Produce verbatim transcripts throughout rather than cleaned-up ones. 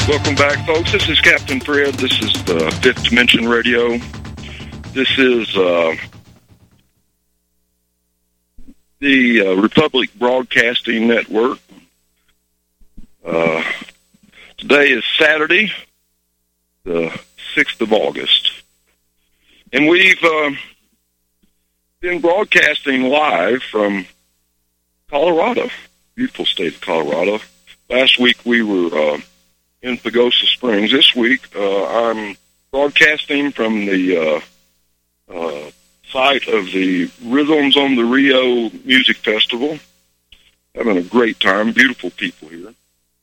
Welcome back, folks. This is Captain Fred. This is the Fifth Dimension Radio. This is uh, the uh, Republic Broadcasting Network. Uh, today is Saturday, the sixth of August. And we've uh, been broadcasting live from Colorado, beautiful state of Colorado. Last week we were uh, in Pagosa Springs. This week uh, I'm broadcasting from the uh, uh, site of the Rhythms on the Rio Music Festival. Having a great time, beautiful people here.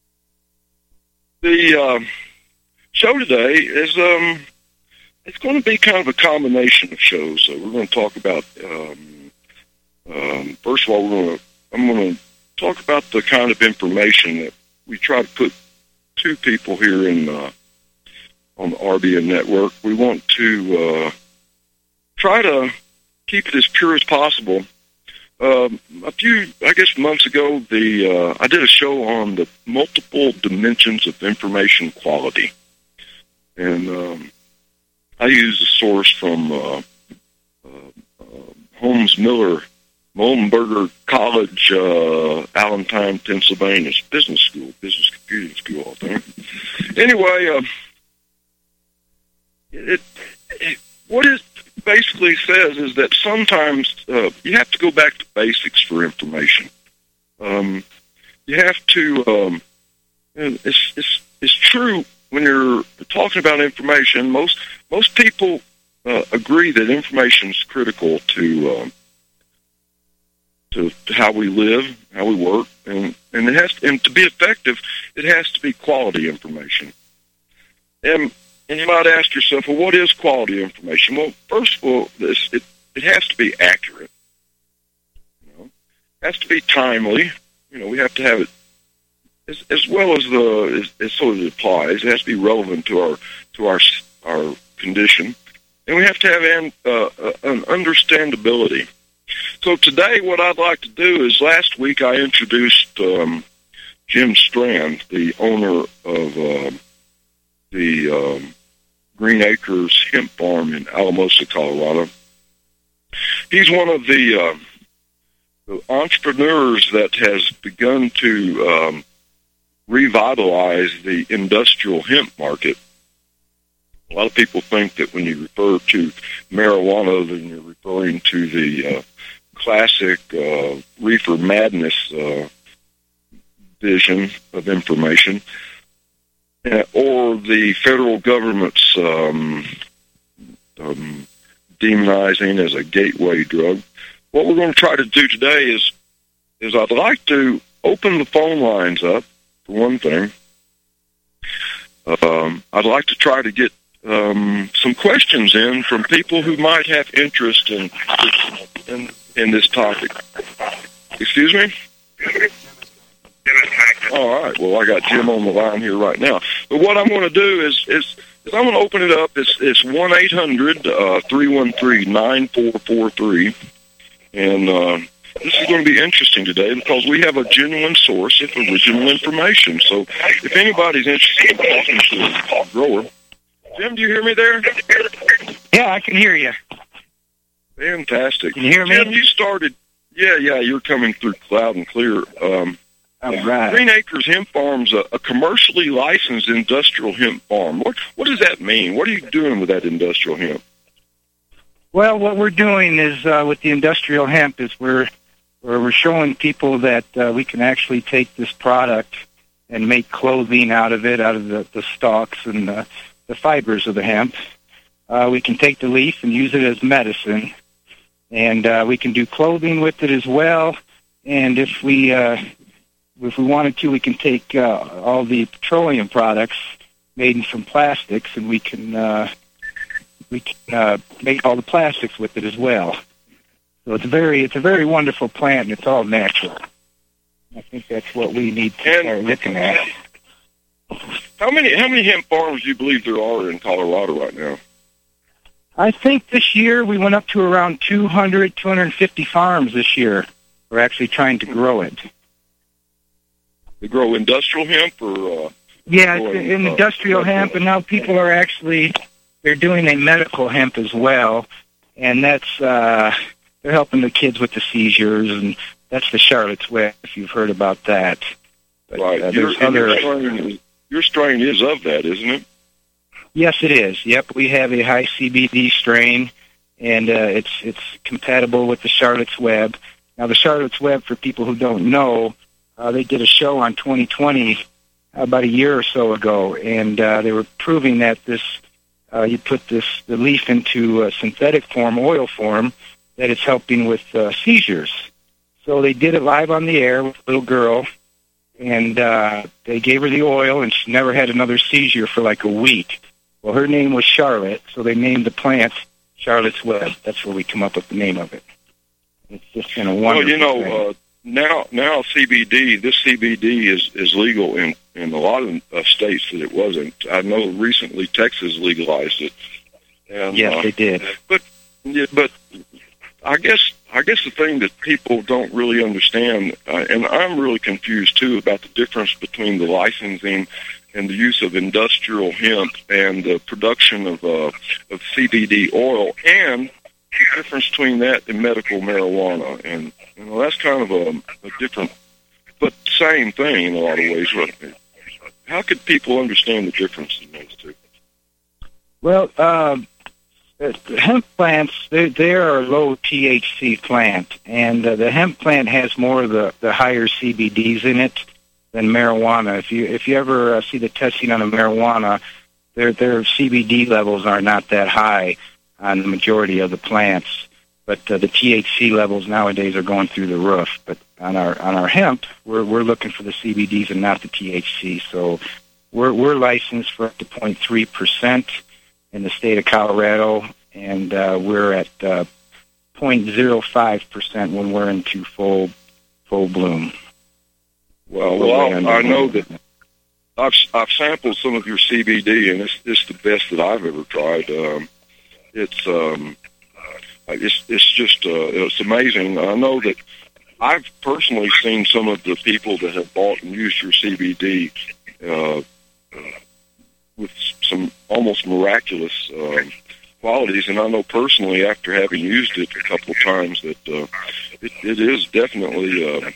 The uh, show today is um, it's going to be kind of a combination of shows. So we're going to talk about um, um, first of all, we're going to I'm going to talk about the kind of information that we try to put to people here in uh, on the R B N network. We want to uh, try to keep it as pure as possible. Um, a few, I guess, months ago, the uh, I did a show on the multiple dimensions of information quality, and um, I used a source from uh, uh, uh, Holmes Miller Molenberger College, uh, Allentown, Pennsylvania, business school, business computing school, I think. Anyway, uh, it, it what it basically says is that sometimes uh, you have to go back to basics for information. Um, you have to. Um, it's it's it's true when you're talking about information. Most most people uh, agree that information is critical to. Um, To, to how we live, how we work, and, and it has to, and to be effective, it has to be quality information. And and you might ask yourself, well, what is quality information? Well, first of all, this it, it has to be accurate. You know, it has to be timely. You know, we have to have it as, as well as the as, as so as it applies. It has to be relevant to our to our our condition, and we have to have an uh, an understandability. So today what I'd like to do is, last week I introduced um, Jim Strand, the owner of uh, the um, Green Acres Hemp Farm in Alamosa, Colorado. He's one of the, uh, the entrepreneurs that has begun to um, revitalize the industrial hemp market. A lot of people think that when you refer to marijuana, then you're referring to the uh, classic uh, reefer madness uh, vision of information, uh, or the federal government's um, um, demonizing as a gateway drug. What we're going to try to do today is, is I'd like to open the phone lines up, for one thing. Um, I'd like to try to get Um, some questions in from people who might have interest in in, in this topic. Excuse me? All right. Well, I got Jim on the line here right now. But what I'm going to do is, is, is I'm going to open it up. It's, it's one eight hundred, three one three, nine four four three. And uh, this is going to be interesting today because we have a genuine source of original information. So if anybody's interested in talking to a grower, Jim, do you hear me there? Yeah, I can hear you. Fantastic. Can you hear me? Jim, you started. Yeah, yeah, you're coming through loud and clear. Um, All right. Green Acres Hemp Farm's a, a commercially licensed industrial hemp farm. What what does that mean? What are you doing with that industrial hemp? Well, what we're doing is uh, with the industrial hemp is we're we're, we're showing people that uh, we can actually take this product and make clothing out of it, out of the, the stalks and the, the fibers of the hemp. Uh, we can take the leaf and use it as medicine, and uh, we can do clothing with it as well. And if we uh, if we wanted to, we can take uh, all the petroleum products made from plastics, and we can uh, we can uh, make all the plastics with it as well. So it's a very it's a very wonderful plant, and it's all natural. I think that's what we need to and start looking at. How many how many hemp farms do you believe there are in Colorado right now? I think this year we went up to around two hundred, two hundred fifty farms this year. We're actually trying to grow it. They grow industrial hemp or uh, Yeah, it's in industrial hemp, and now people are actually, they're doing a medical hemp as well, and that's, uh, they're helping the kids with the seizures, and that's the Charlotte's Web, if you've heard about that. But, right. Uh, your, there's other, your, strain, your strain is of that, isn't it? Yes, it is. Yep, we have a high C B D strain, and uh, it's it's compatible with the Charlotte's Web. Now, the Charlotte's Web, for people who don't know, uh, they did a show on twenty twenty about a year or so ago, and uh, they were proving that this, uh, you put this the leaf into a synthetic form, oil form, that it's helping with uh, seizures. So they did it live on the air with a little girl, and uh, they gave her the oil, and she never had another seizure for like a week. Well, her name was Charlotte, so they named the plant Charlotte's Web. That's where we come up with the name of it. It's just been a wonderful Well, you know, thing. uh, now now C B D, this C B D is, is legal in, in a lot of uh, states that it wasn't. I know recently Texas legalized it. And, yes, uh, they did. But yeah, but I guess I guess the thing that people don't really understand, uh, and I'm really confused too about the difference between the licensing and the use of industrial hemp and the production of uh, of C B D oil, and the difference between that and medical marijuana. And you know, that's kind of a, a different, but same thing in a lot of ways. How could people understand the difference in those two? Well, uh, hemp plants, they, they are a low T H C plant, and uh, the hemp plant has more of the, the higher C B Ds in it than marijuana. If you if you ever uh, see the testing on a marijuana, their their C B D levels are not that high on the majority of the plants, but uh, the T H C levels nowadays are going through the roof. But on our on our hemp, we're we're looking for the C B Ds and not the T H C. So we're we're licensed for up to zero point three percent in the state of Colorado, and uh, we're at uh, zero point zero five percent when we're into full full bloom. Well, well, I know that I've I've sampled some of your C B D, and it's it's the best that I've ever tried. Um, it's um, it's it's just uh, it's amazing. I know that I've personally seen some of the people that have bought and used your C B D uh, with some almost miraculous uh, qualities, and I know personally, after having used it a couple of times, that uh, it, it is definitely. Uh,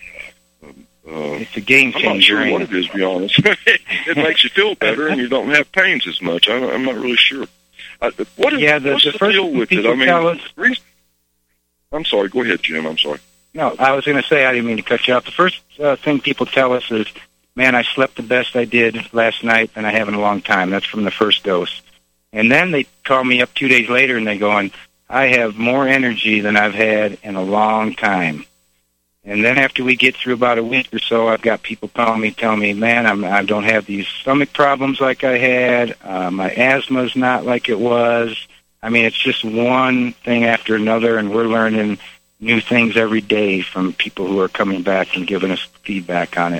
Uh, it's a game changer. I'm not sure what it is, to be honest. It makes you feel better, and you don't have pains as much. I, I'm not really sure. I, what is, yeah, the, what's the, the first deal with it? I mean, us, I'm sorry. Go ahead, Jim. I'm sorry. No, I was going to say, I didn't mean to cut you off. The first uh, thing people tell us is, man, I slept the best I did last night than I have in a long time. That's from the first dose. And then they call me up two days later, and they go, on, I have more energy than I've had in a long time. And then after we get through about a week or so, I've got people calling me, telling me, man, I'm, I don't have these stomach problems like I had. Uh, my asthma's not like it was. I mean, it's just one thing after another, and we're learning new things every day from people who are coming back and giving us feedback on it.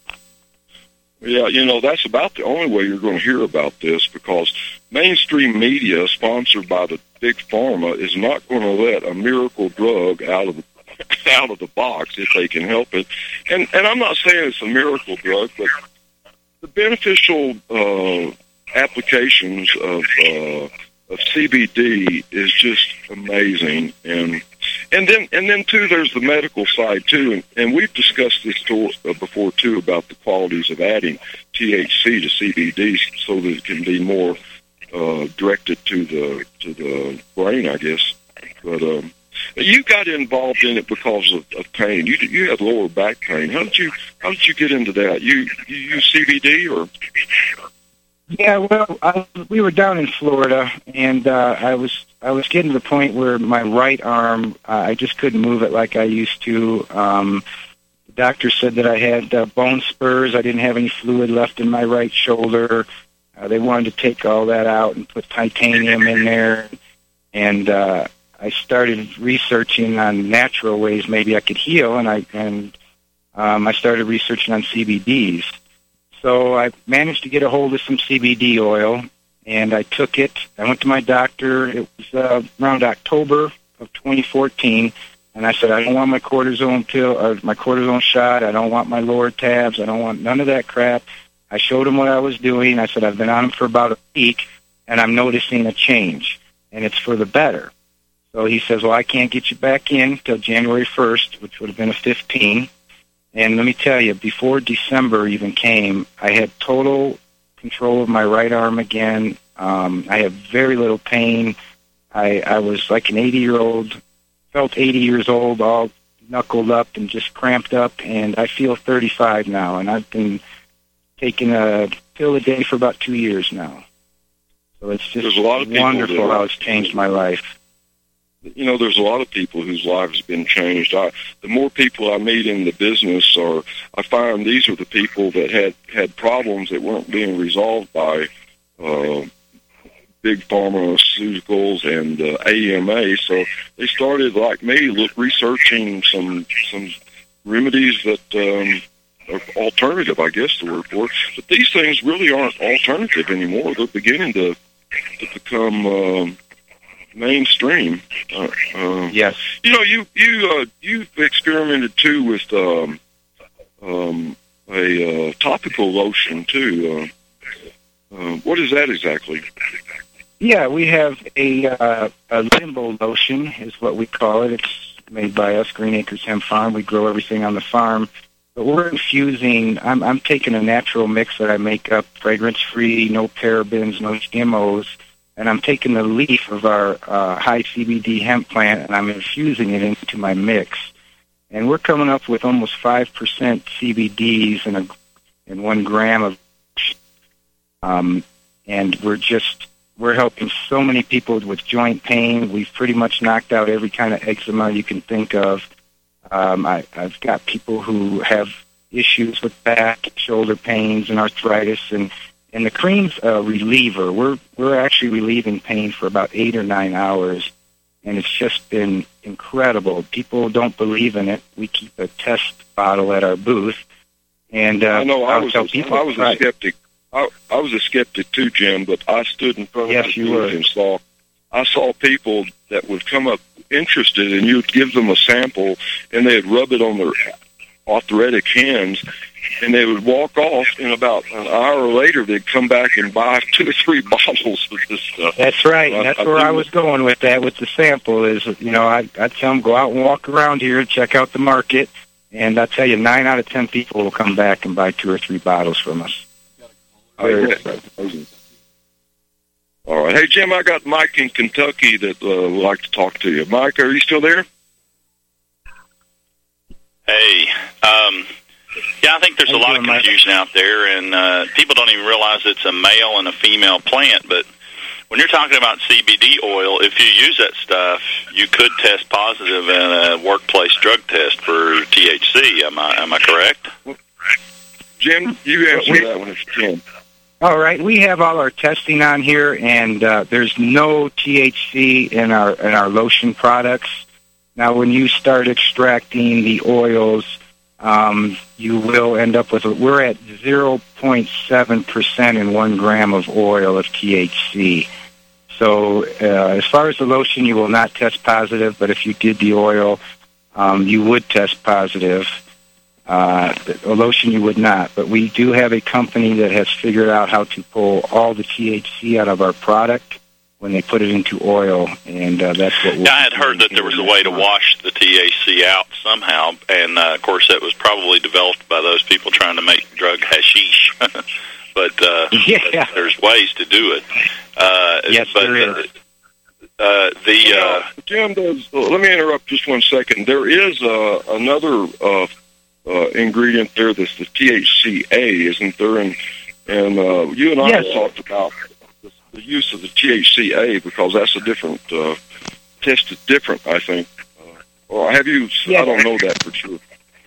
Yeah, you know, that's about the only way you're going to hear about this, because mainstream media, sponsored by the big pharma, is not going to let a miracle drug out of the out of the box if they can help it. And and I'm not saying it's a miracle drug, but the beneficial uh, applications of uh, of C B D is just amazing. And and then and then too, there's the medical side too. And, and we've discussed this to, uh, before too, about the qualities of adding T H C to C B D so that it can be more uh, directed to the to the brain, I guess. But um, you got involved in it because of, of pain. You you had lower back pain. How did you how did you get into that? You you use C B D or? Yeah, well, I, we were down in Florida, and uh, I was I was getting to the point where my right arm, uh, I just couldn't move it like I used to. Um, the doctor said that I had uh, bone spurs. I didn't have any fluid left in my right shoulder. Uh, they wanted to take all that out and put titanium in there, and uh, I started researching on natural ways maybe I could heal, and I and um, I started researching on C B Ds. So I managed to get a hold of some C B D oil, and I took it. I went to my doctor. It was uh, around October of twenty fourteen, and I said, I don't want my cortisone pill or my cortisone shot. I don't want my lower tabs. I don't want none of that crap. I showed him what I was doing. I said, I've been on them for about a week, and I'm noticing a change, and it's for the better. So he says, well, I can't get you back in until January first, which would have been a fifteen. And let me tell you, before December even came, I had total control of my right arm again. Um, I have very little pain. I, I was like an eighty-year-old, felt eighty years old, all knuckled up and just cramped up, and I feel thirty-five now, and I've been taking a pill a day for about two years now. So it's just There's a lot of wonderful that, how it's changed my life. You know, there's a lot of people whose lives have been changed. I, the more people I meet in the business, or I find these are the people that had, had problems that weren't being resolved by uh, big pharmaceuticals and uh, A M A. So they started, like me, look researching some some remedies that um, are alternative, I guess the word for it. But these things really aren't alternative anymore. They're beginning to to become um, mainstream. Uh, uh, yes. You know, you you uh, you've experimented too with um, um, a uh, topical lotion too. Uh, uh, what is that exactly? Yeah, we have a uh, a limbo lotion, is what we call it. It's made by us, Green Acres Hemp Farm. We grow everything on the farm. But we're infusing, I'm, I'm taking a natural mix that I make up, fragrance-free, no parabens, no G M Os, and I'm taking the leaf of our uh, high C B D hemp plant, and I'm infusing it into my mix. And we're coming up with almost five percent C B Ds in, a, in one gram of, um, and we're just, we're helping so many people with joint pain. We've pretty much knocked out every kind of eczema you can think of. Um, I, I've got people who have issues with back, shoulder pains, and arthritis, and and the cream's a reliever. We're we're actually relieving pain for about eight or nine hours, and it's just been incredible. People don't believe in it. We keep a test bottle at our booth, and uh, I know I I'll was tell a, people, I was a right. skeptic. I, I was a skeptic too, Jim. But I stood in front Yes, of the you booth were. and saw I saw people that would come up interested, and you'd give them a sample, and they'd rub it on their arthritic hands, and they would walk off, and about an hour later, they'd come back and buy two or three bottles of this stuff. That's right. So I, That's I where think I was going with that, with the sample, is, you know, I, I tell them, go out and walk around here, check out the market, and I tell you, nine out of ten people will come back and buy two or three bottles from us. I, All right. Hey, Jim, I got Mike in Kentucky that uh, would like to talk to you. Mike, are you still there? Hey, um, yeah, I think there's a lot of confusion out there, and uh, people don't even realize it's a male and a female plant. But when you're talking about C B D oil, if you use that stuff, you could test positive in a workplace drug test for T H C. Am I am I correct? Jim, you answer that one if you can. All right, we have all our testing on here, and uh, there's no T H C in our in our lotion products. Now, when you start extracting the oils, um, you will end up with, we're at zero point seven percent in one gram of oil of T H C. So uh, as far as the lotion, you will not test positive, but if you did the oil, um, you would test positive. Uh, a lotion you would not, but we do have a company that has figured out how to pull all the T H C out of our product when they put it into oil, and uh, that's what we're Yeah, I had heard that there was a way to wash the T H C out somehow, and uh, of course that was probably developed by those people trying to make drug hashish. but uh, yeah. there's ways to do it. Uh, yes, but, there is. Uh, the uh, Jim, does, uh, let me interrupt just one second. There is uh, another uh, uh, ingredient there that's the T H C A, isn't there? And and uh, you and I yes. have talked about the, the use of the T H C A because that's a different uh, tested different, I think. Uh, or have you? Yeah. I don't know that for sure.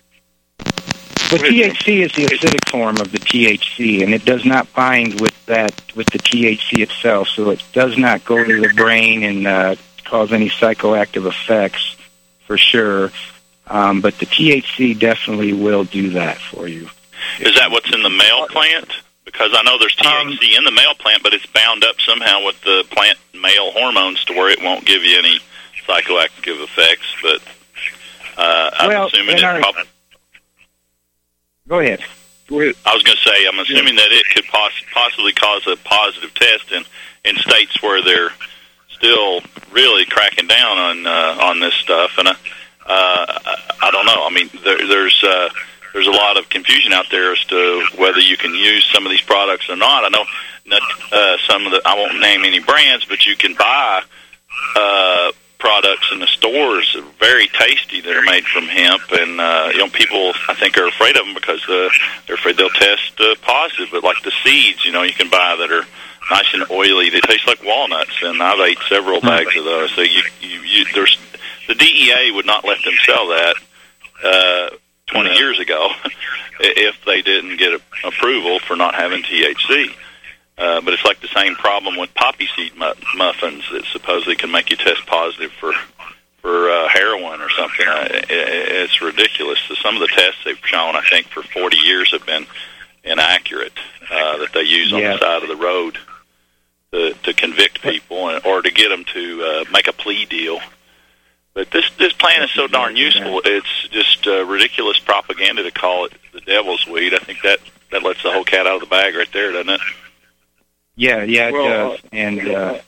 The T H C is the acidic form of the T H C, and it does not bind with that with the T H C itself, so it does not go to the brain and uh, cause any psychoactive effects, for sure. Um, but the T H C definitely will do that for you. Is that what's in the male plant? Because I know there's T H C um, in the male plant, but it's bound up somehow with the plant male hormones to where it won't give you any psychoactive effects. But uh, I'm well, assuming it's our, probably... Go ahead. Go ahead. I was going to say, I'm assuming yeah. that it could poss- possibly cause a positive test in, in states where they're still really cracking down on uh, on this stuff. And uh, uh, I don't know. I mean, there, there's uh, there's a lot of confusion out there as to whether you can use some of these products or not. I know not, uh, some of the, I won't name any brands, but you can buy uh, products in the stores that are very tasty that are made from hemp, and uh, you know, people I think are afraid of them because uh, they're afraid they'll test uh, positive. But like the seeds, you know, you can buy that are nice and oily. They taste like walnuts, and I've ate several bags of those. So you, you, you there's the D E A would not let them sell that uh, twenty years ago if they didn't get a, approval for not having T H C. Uh, but it's like the same problem with poppy seed mu- muffins that supposedly can make you test positive for for uh, heroin or something. Uh, it, it's ridiculous. So some of the tests they've shown, I think, for forty years have been inaccurate, uh, that they use on yeah. the side of the road to, to convict people and, or to get them to uh, make a plea deal. But this this plant is so darn useful, it's just uh, ridiculous propaganda to call it the devil's weed. I think that, that lets the whole cat out of the bag right there, doesn't it? Yeah, yeah, it well, does. And uh,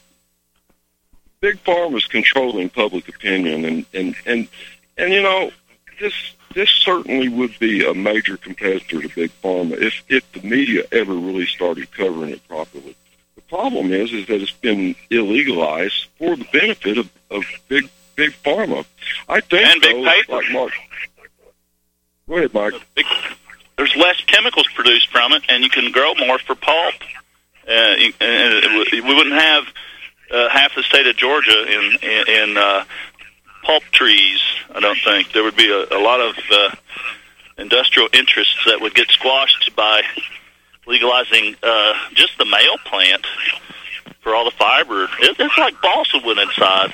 Big Pharma is controlling public opinion, and, and, and, and you know, this this certainly would be a major competitor to Big Pharma if, if the media ever really started covering it properly. The problem is is that it's been illegalized for the benefit of, of big big pharma. I think and big though, paper. Like Mark. Go ahead, Mike. Big, there's less chemicals produced from it, and you can grow more for pulp. Uh, we wouldn't have uh, half the state of Georgia in in, in uh, pulp trees. I don't think there would be a, a lot of uh, industrial interests that would get squashed by legalizing uh, just the male plant for all the fiber. It, it's like balsa wood inside.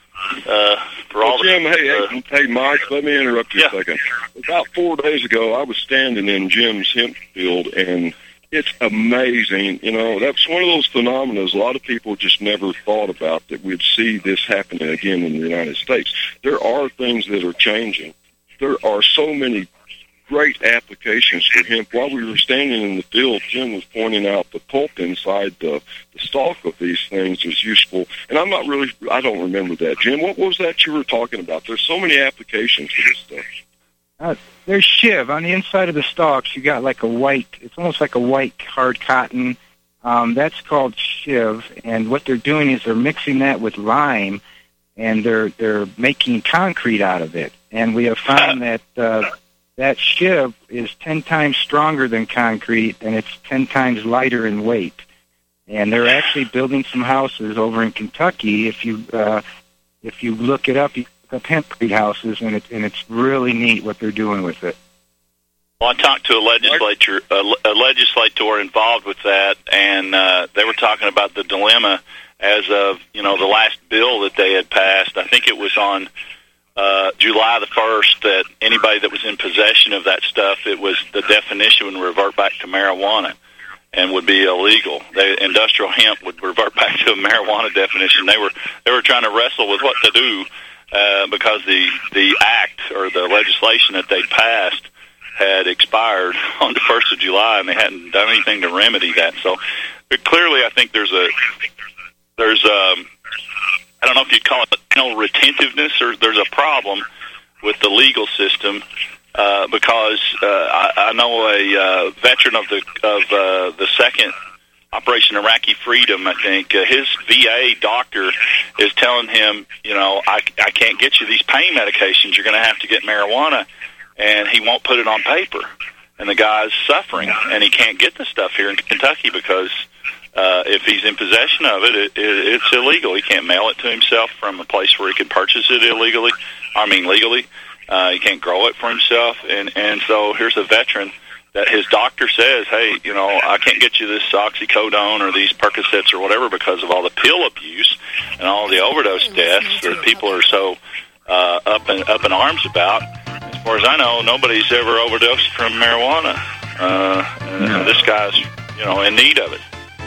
Uh, for well, all Jim, the, hey, uh, hey, hey, Mike, let me interrupt you yeah. a second. About four days ago, I was standing in Jim's hemp field, and it's amazing. You know, that's one of those phenomena a lot of people just never thought about, that we'd see this happening again in the United States. There are things that are changing. There are so many great applications for hemp. While we were standing in the field, Jim was pointing out the pulp inside the, the stalk of these things is useful. And I'm not really, I don't remember that. Jim, what was that you were talking about? There's so many applications for this stuff. Uh, there's shiv. On the inside of the stalks, you got like a white, it's almost like a white hard cotton. Um, that's called shiv. And what they're doing is they're mixing that with lime, and they're they're making concrete out of it. And we have found that uh, that shiv is ten times stronger than concrete, and it's ten times lighter in weight. And they're actually building some houses over in Kentucky. If you uh, if you look it up, you look up hempcrete houses, and, it, and it's really neat what they're doing with it. Well, I talked to a legislature, a, a legislator involved with that, and uh, they were talking about the dilemma as of, you know, the last bill that they had passed. I think it was on uh, July the first that anybody that was in possession of that stuff, it was the definition would revert back to marijuana and would be illegal. They, industrial hemp would revert back to a marijuana definition. They were they were trying to wrestle with what to do uh, because the the act or the legislation that they'd passed had expired on the first of July, and they hadn't done anything to remedy that. So but clearly, I think there's a there's um I don't know if you'd call it anal retentiveness, or there's a problem with the legal system uh, because uh, I, I know a uh, veteran of the of uh, the second Operation Iraqi Freedom. I think uh, his V A doctor is telling him, you know, I, I can't get you these pain medications. You're going to have to get marijuana, and he won't put it on paper. And the guy's suffering, and he can't get the stuff here in Kentucky because uh, if he's in possession of it, it, it, it's illegal. He can't mail it to himself from a place where he can purchase it illegally. I mean, legally. Uh, he can't grow it for himself. And, and so here's a veteran that his doctor says, hey, you know, I can't get you this oxycodone or these Percocets or whatever because of all the pill abuse and all the overdose deaths that people are so uh, up in, up in arms about. As far as I know, nobody's ever overdosed from marijuana. Uh, and this guy's, you know, in need of it.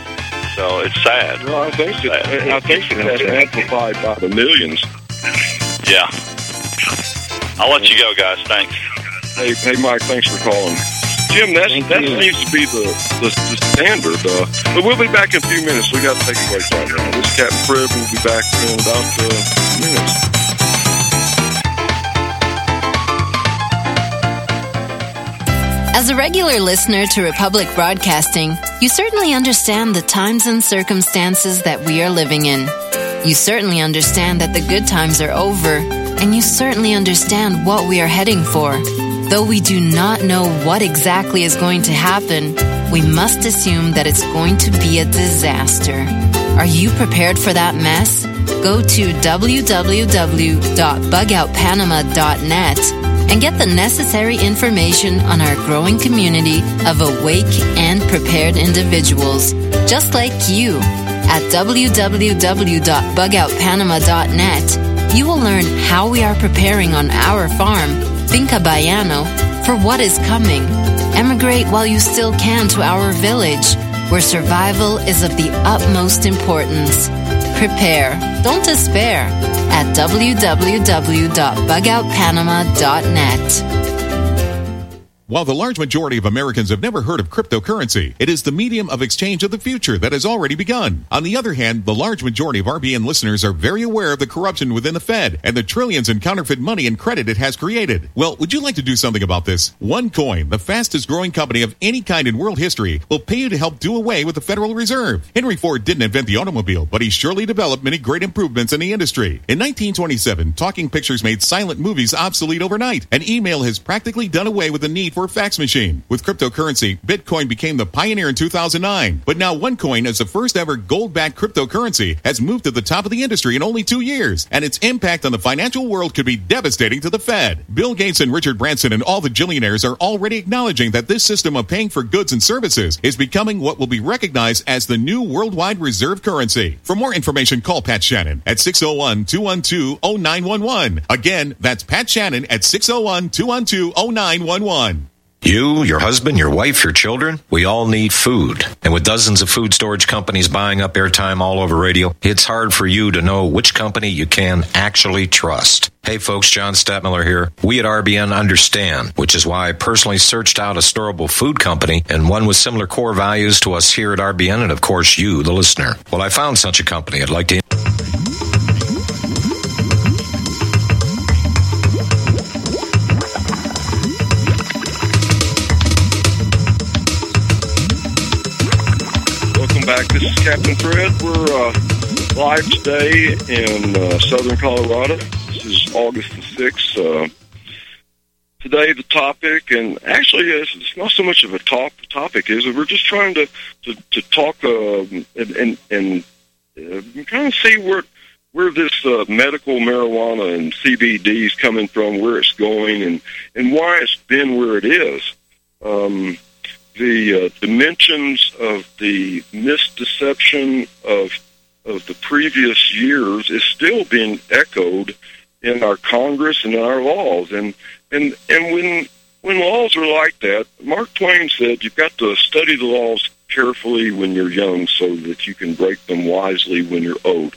So it's sad. Well, I think it, I think it has amplified by the millions. Yeah. I'll let you go, guys. Thanks. Hey, hey, Mike, thanks for calling. Jim, that's, Thank that you. seems to be the, the, the standard. Uh, but we'll be back in a few minutes. We got to take a break right now. This is Captain Fred. We'll be back in about uh, minutes. As a regular listener to Republic Broadcasting, you certainly understand the times and circumstances that we are living in. You certainly understand that the good times are over, and you certainly understand what we are heading for. Though we do not know what exactly is going to happen, we must assume that it's going to be a disaster. Are you prepared for that mess? Go to w w w dot bug out panama dot net and get the necessary information on our growing community of awake and prepared individuals, just like you. At w w w dot bug out panama dot net, you will learn how we are preparing on our farm, Finca Bayano, for what is coming. Emigrate while you still can to our village, where survival is of the utmost importance. Prepare, don't despair, at w w w dot bug out panama dot net. While the large majority of Americans have never heard of cryptocurrency, it is the medium of exchange of the future that has already begun. On the other hand, the large majority of R B N listeners are very aware of the corruption within the Fed and the trillions in counterfeit money and credit it has created. Well, would you like to do something about this? OneCoin, the fastest growing company of any kind in world history, will pay you to help do away with the Federal Reserve. Henry Ford didn't invent the automobile, but he surely developed many great improvements in the industry. In nineteen twenty-seven, talking pictures made silent movies obsolete overnight, and email has practically done away with the need for a fax machine. With cryptocurrency, Bitcoin became the pioneer in two thousand nine. But now OneCoin, as the first ever gold-backed cryptocurrency, has moved to the top of the industry in only two years, and its impact on the financial world could be devastating to the Fed. Bill Gates and Richard Branson and all the billionaires are already acknowledging that this system of paying for goods and services is becoming what will be recognized as the new worldwide reserve currency. For more information, call Pat Shannon at six oh one, two one two, oh nine one one. Again, that's Pat Shannon at six oh one, two one two, oh nine one one. You, your husband, your wife, your children, we all need food. And with dozens of food storage companies buying up airtime all over radio, it's hard for you to know which company you can actually trust. Hey folks, John Statmiller here. We at R B N understand, which is why I personally searched out a storable food company and one with similar core values to us here at R B N and of course you, the listener. Well, I found such a company. I'd like to... Back. This is Captain Fred. We're uh, live today in uh, southern Colorado. This is August the sixth. Uh, today the topic, and actually it's, it's not so much of a top topic, is we're just trying to, to, to talk uh, and, and, and uh, kind of see where where this uh, medical marijuana and C B D is coming from, where it's going, and, and why it's been where it is. Um The uh, dimensions of the misdeception of of the previous years is still being echoed in our Congress and in our laws. And and and when when laws are like that, Mark Twain said you've got to study the laws carefully when you're young so that you can break them wisely when you're old.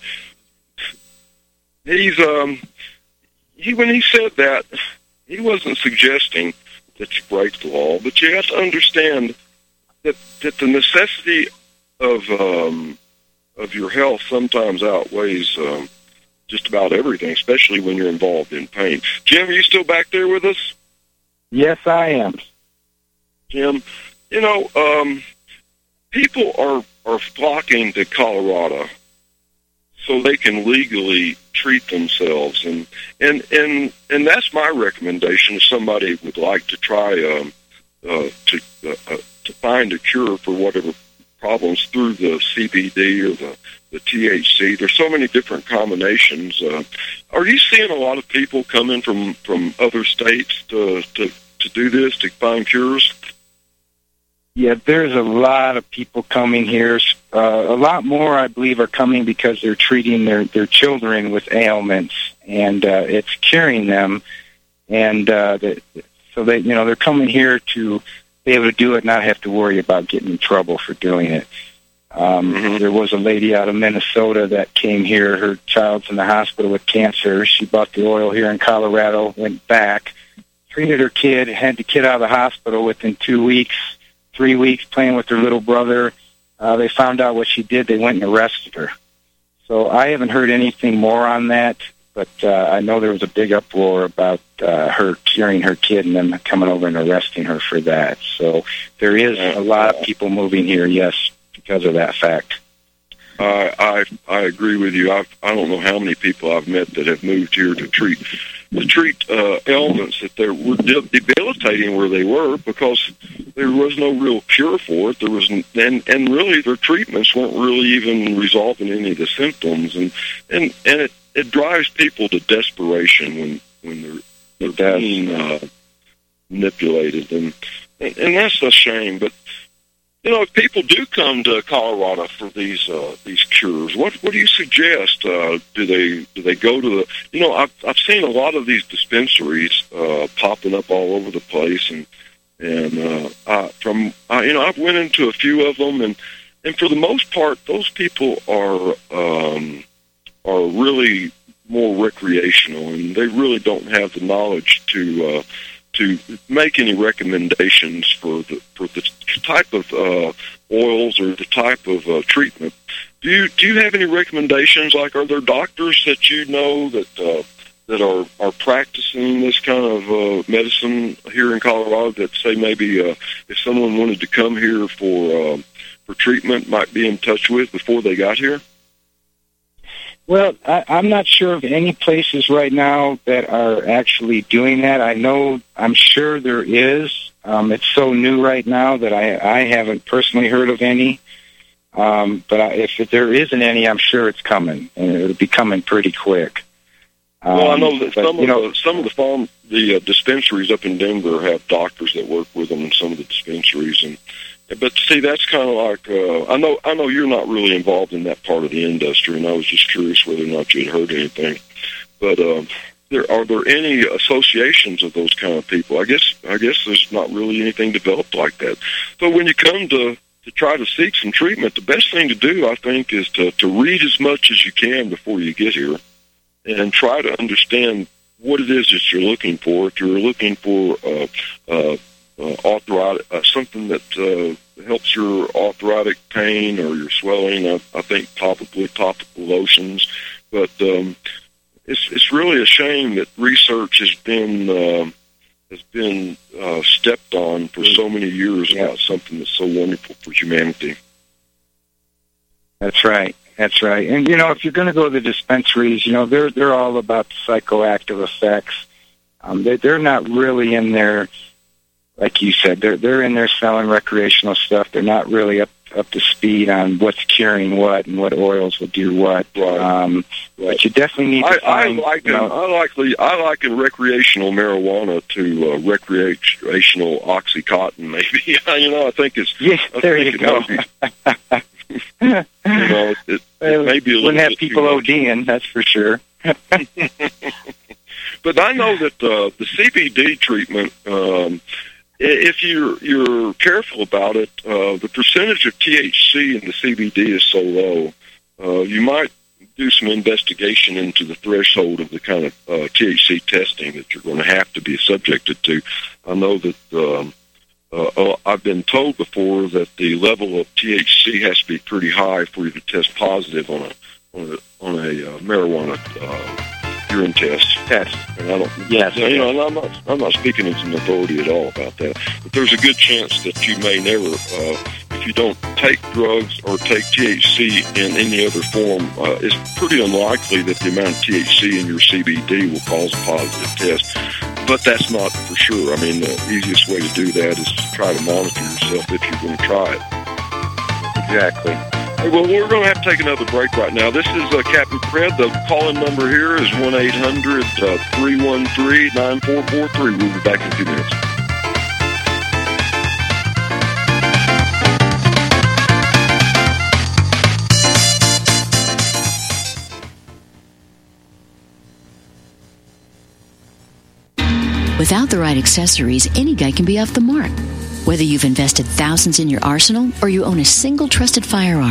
He's um he when he said that, he wasn't suggesting that you break the law, but you have to understand that that the necessity of um, of your health sometimes outweighs um, just about everything, especially when you're involved in pain. Jim, are you still back there with us? Yes, I am. Jim, you know, um, people are, are flocking to Colorado so they can legally treat themselves, and and and, and that's my recommendation if somebody would like to try um, uh, to uh, uh, to find a cure for whatever problems through the C B D or the, the T H C. There's so many different combinations. Uh, are you seeing a lot of people coming from, from other states to, to to do this, to find cures? Yeah, there's a lot of people coming here. Uh, a lot more, I believe, are coming because they're treating their, their children with ailments, and uh, it's curing them. And uh, the, so they, you know, they're coming here to be able to do it, not have to worry about getting in trouble for doing it. Um, mm-hmm. There was a lady out of Minnesota that came here. Her child's in the hospital with cancer. She bought the oil here in Colorado, went back, treated her kid, had the kid out of the hospital within two weeks, three weeks, playing with her little brother. Uh, they found out what she did. They went and arrested her. So I haven't heard anything more on that, but uh, I know there was a big uproar about uh, her curing her kid and then coming over and arresting her for that. So there is a lot of people moving here, yes, because of that fact. Uh, I I agree with you. I've, I don't know how many people I've met that have moved here to treat to treat uh, ailments that they were debilitating where they were because there was no real cure for it. There was, and and really their treatments weren't really even resolving any of the symptoms, and and and it, it drives people to desperation when when they're they're being uh, manipulated, and, and and that's a shame, but. You know, if people do come to Colorado for these uh, these cures, what what do you suggest? Uh, do they do they go to the? You know, I've I've seen a lot of these dispensaries uh, popping up all over the place, and and uh, I, from I, you know, I've went into a few of them, and and for the most part, those people are um, are really more recreational, and they really don't have the knowledge to. Uh, to make any recommendations for the for the type of uh, oils or the type of uh, treatment. Do you do you have any recommendations? Like, are there doctors that you know that uh, that are, are practicing this kind of uh, medicine here in Colorado that say maybe uh, if someone wanted to come here for uh, for treatment might be in touch with before they got here? Well, I, I'm not sure of any places right now that are actually doing that. I know, I'm sure there is. Um, it's so new right now that I, I haven't personally heard of any. Um, but I, if there isn't any, I'm sure it's coming, and it'll be coming pretty quick. Um, well, I know that but, some you of know, the, some of the farm the uh, dispensaries up in Denver have doctors that work with them in some of the dispensaries, and but see, that's kind of like uh, I know I know you're not really involved in that part of the industry, and I was just curious whether or not you'd heard anything. But uh, there are there any associations of those kind of people? I guess I guess there's not really anything developed like that. So when you come to to try to seek some treatment, the best thing to do, I think, is to to read as much as you can before you get here, and try to understand what it is that you're looking for. If you're looking for uh, uh, uh, arthritic, uh, something that uh, helps your arthritic pain or your swelling, I, I think probably topical lotions. But um, it's it's really a shame that research has been uh, has been uh, stepped on for so many years about something that's so wonderful for humanity. That's right. That's right. And, you know, if you're going to go to the dispensaries, you know, they're they're all about the psychoactive effects. Um, they, they're not really in there, like you said, they're, they're in there selling recreational stuff. They're not really up, up to speed on what's curing what and what oils will do what. Right. Um, right. But you definitely need to I, find... I liken, you know, I, liken, I liken recreational marijuana to uh, recreational Oxycontin, maybe. you know, I think it's... Yeah, I there think you go. you know, it, it, it may be a little wouldn't have bit people too much. ODing, that's for sure. But I know that uh, the C B D treatment, um, if you're you're careful about it, uh, the percentage of T H C in the C B D is so low. Uh, you might do some investigation into the threshold of the kind of uh, T H C testing that you're going to have to be subjected to. I know that um, uh, I've been told before that the level of T H C has to be pretty high for you to test positive on a on a, on a uh, marijuana uh, urine test. Test. And I don't. Yes. You know, and I'm not. I'm not speaking as an authority at all about that. But there's a good chance that you may never, uh, if you don't take drugs or take T H C in any other form, uh, it's pretty unlikely that the amount of T H C in your C B D will cause a positive test. But that's not for sure. I mean, the easiest way to do that is to try to monitor yourself if you're going to try it. Exactly. Well, we're going to have to take another break right now. This is uh, Captain Fred. The call-in number here is one eight hundred three one three nine four four three. We'll be back in a few minutes. Without the right accessories, any guy can be off the mark. Whether you've invested thousands in your arsenal or you own a single trusted firearm,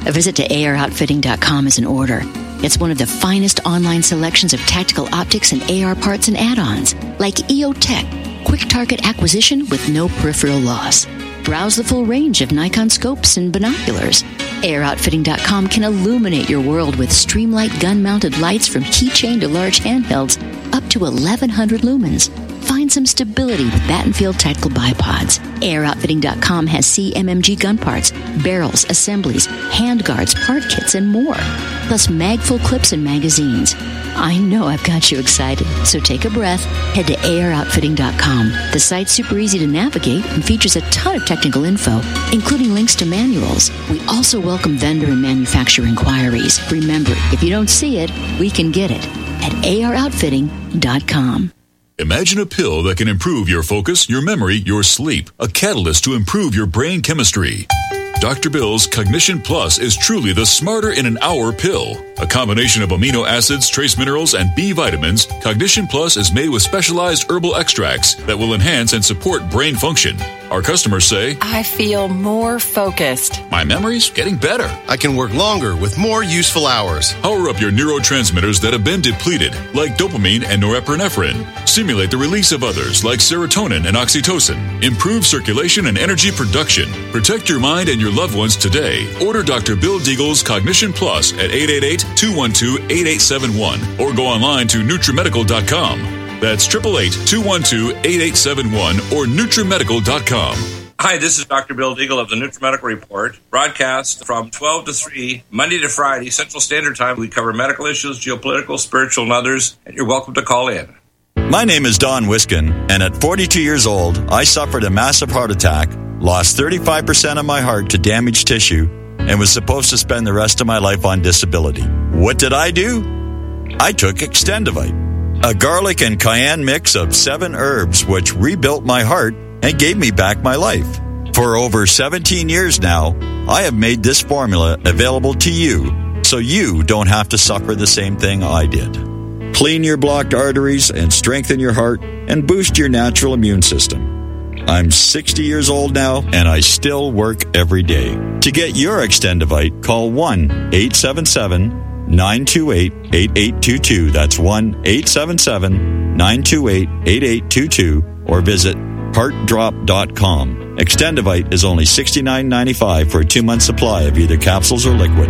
A visit to A R outfitting dot com is in order. It's one of the finest online selections of tactical optics and A R parts and add-ons, like E O Tech, quick target acquisition with no peripheral loss. Browse the full range of Nikon scopes and binoculars. A R outfitting dot com can illuminate your world with Streamlight gun-mounted lights from keychain to large handhelds up to eleven hundred lumens. Find some stability with Battenfield Tactical Bipods. A R outfitting dot com has C M M G gun parts, barrels, assemblies, handguards, part kits, and more. Plus mag-full clips and magazines. I know I've got you excited, so take a breath. Head to A R outfitting dot com. The site's super easy to navigate and features a ton of technical info, including links to manuals. We also welcome vendor and manufacturer inquiries. Remember, if you don't see it, we can get it at A R outfitting dot com. Imagine a pill that can improve your focus, your memory, your sleep. A catalyst to improve your brain chemistry. Doctor Bill's Cognition Plus is truly the smarter in an hour pill. A combination of amino acids, trace minerals, and B vitamins, Cognition Plus is made with specialized herbal extracts that will enhance and support brain function. Our customers say, I feel more focused. My memory's getting better. I can work longer with more useful hours. Power up your neurotransmitters that have been depleted, like dopamine and norepinephrine. Stimulate the release of others, like serotonin and oxytocin. Improve circulation and energy production. Protect your mind and your loved ones today. Order Doctor Bill Deagle's Cognition Plus at eight eight eight, two one two, eight eight seven one or go online to NutriMedical dot com. That's eight eight eight, two one two, eight eight seven one or NutriMedical dot com. Hi, this is Doctor Bill Deagle of the NutriMedical Report, broadcast from twelve to three, Monday to Friday, Central Standard Time. We cover medical issues, geopolitical, spiritual, and others, and you're welcome to call in. My name is Don Wiskin, and at forty-two years old, I suffered a massive heart attack, lost thirty-five percent of my heart to damaged tissue, and was supposed to spend the rest of my life on disability. What did I do? I took Extendivite, a garlic and cayenne mix of seven herbs which rebuilt my heart and gave me back my life. For over seventeen years now, I have made this formula available to you so you don't have to suffer the same thing I did. Clean your blocked arteries and strengthen your heart and boost your natural immune system. I'm sixty years old now, and I still work every day. To get your Extendivite, call one eight seven seven, nine two eight, eight eight two two. That's one eight seven seven, nine two eight, eight eight two two, or visit heart drop dot com. Extendivite is only sixty-nine ninety-five for a two-month supply of either capsules or liquid.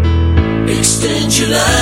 Extend your life.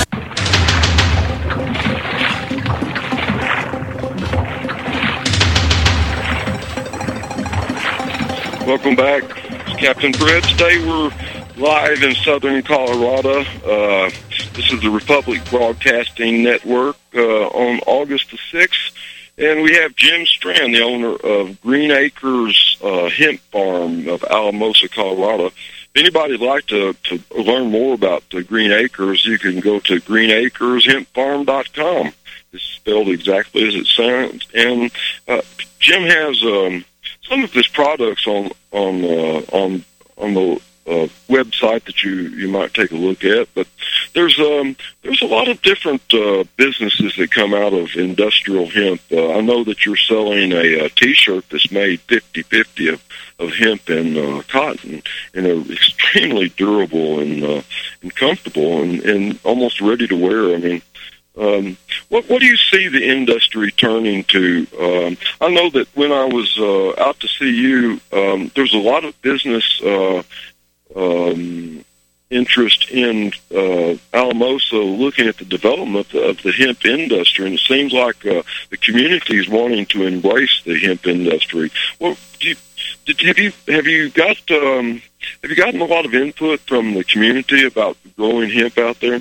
Welcome back. It's Captain Brett. Today we're live in southern Colorado. Uh, this is the Republic Broadcasting Network uh, on August the sixth. And we have Jim Strand, the owner of Green Acres uh, Hemp Farm of Alamosa, Colorado. If anybody would like to, to learn more about the Green Acres, you can go to green acres hemp farm dot com. It's spelled exactly as it sounds. And uh, Jim has um, some of his products on on uh, on on the uh, website that you, you might take a look at. But there's um there's a lot of different uh, businesses that come out of industrial hemp. Uh, I know that you're selling a, a T-shirt that's made fifty-fifty of, of hemp and uh, cotton, and are extremely durable and uh, and comfortable and, and almost ready to wear. I mean. Um, what, what do you see the industry turning to? Um, I know that when I was uh, out to see you, um, there's a lot of business uh, um, interest in uh, Alamosa looking at the development of the, of the hemp industry, and it seems like uh, the community is wanting to embrace the hemp industry. Well, do you, did, have you have you got um, have you gotten a lot of input from the community about growing hemp out there?